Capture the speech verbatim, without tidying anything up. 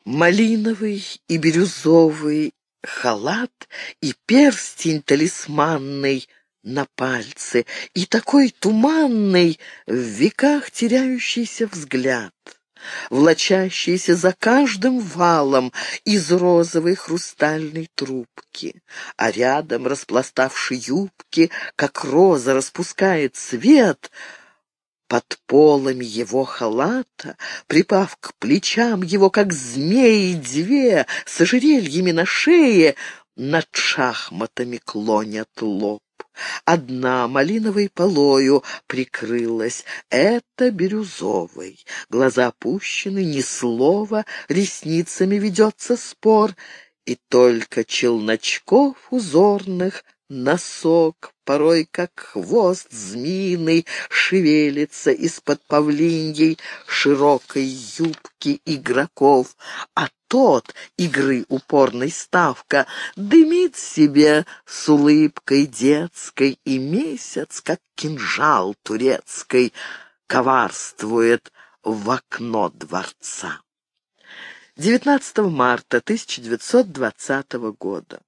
Малиновый и бирюзовый халат и перстень талисманный на пальце, и такой туманный в веках теряющийся взгляд, влачащийся за каждым валом из розовой хрустальной трубки, а рядом, распластавши юбки, как роза распускает цвет, под полами его халата, припав к плечам его, как змеи две, с ожерельями на шее, над шахматами клонят лоб. Одна малиновой полою прикрылась, это бирюзовой. Глаза опущены, ни слова, ресницами ведется спор, и только челночков узорных носок, порой как хвост змеиный, шевелится из-под павлиньей широкой юбки игроков, а тот, игры упорной ставка, дымит себе с улыбкой детской, и месяц, как кинжал турецкой, коварствует в окно дворца. девятнадцатого марта тысяча девятьсот двадцатого года.